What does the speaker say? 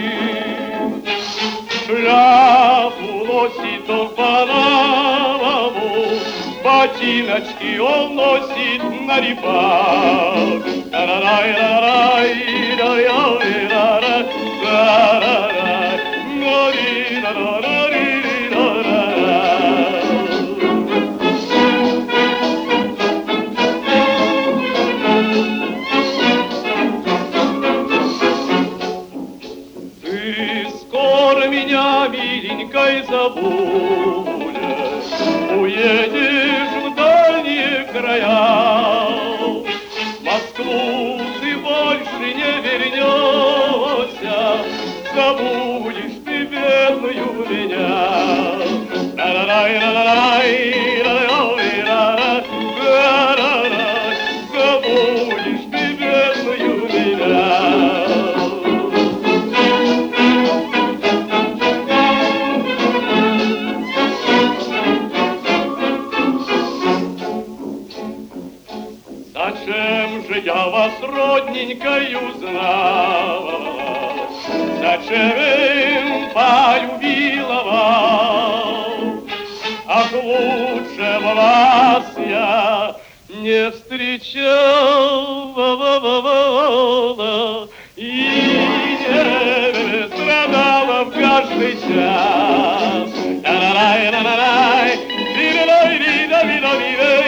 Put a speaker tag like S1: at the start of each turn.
S1: Шляпу носит он Панаму, ботиночки он носит на репах. Ты скоро меня, миленькой, забудешь, уедешь в дальние края. В Москву ты больше не вернешься, забудешь ты бедную меня. Забудешь ты бедную меня. Зачем же я вас, родненькой, узнал? Зачем полюбила вас? Ах, лучше вас я не встречала и не страдала в каждый час.